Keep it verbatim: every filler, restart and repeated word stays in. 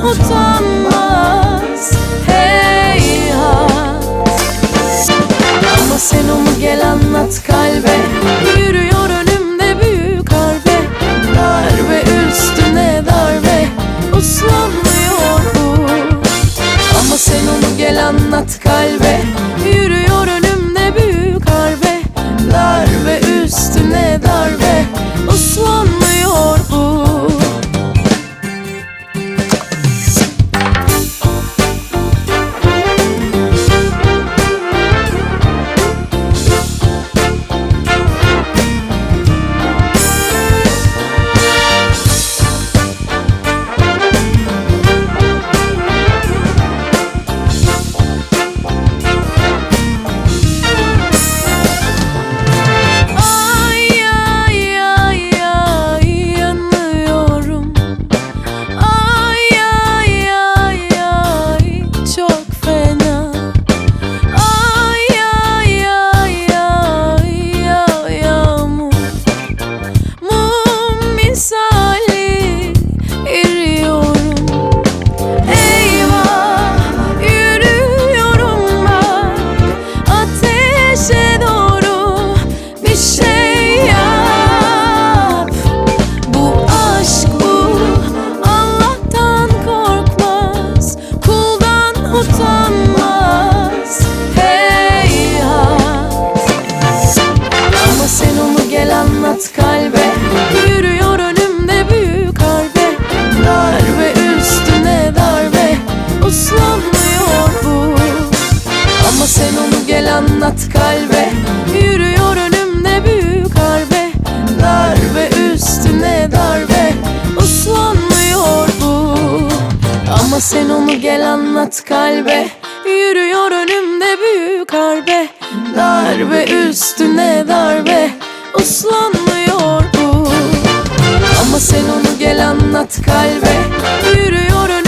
utanmaz heyhat. Ama sen onu gel anlat kalbe, yürüyor önümde büyük harbe. Darbe üstüne darbe, uslanmıyor bu. Ama sen onu gel anlat kalbe, yürüyor önümde büyük harbe. Darbe üstüne darbe, uslanmıyor bu. Utanmaz heyhat. Ama sen onu gel anlat kalbe, yürüyor önümde büyük harbe. Darbe üstüne darbe, uslanmıyor bu. Ama sen onu gel anlat kalbe, yürüyor önümde büyük harbe. Darbe üstüne darbe, uslanmıyor bu. Ama sen onu gel anlat kalbe, yürüyor önümde büyük harbe. Darbe üstüne darbe, uslanmıyor bu. Ama sen onu gel anlat kalbe, yürüyor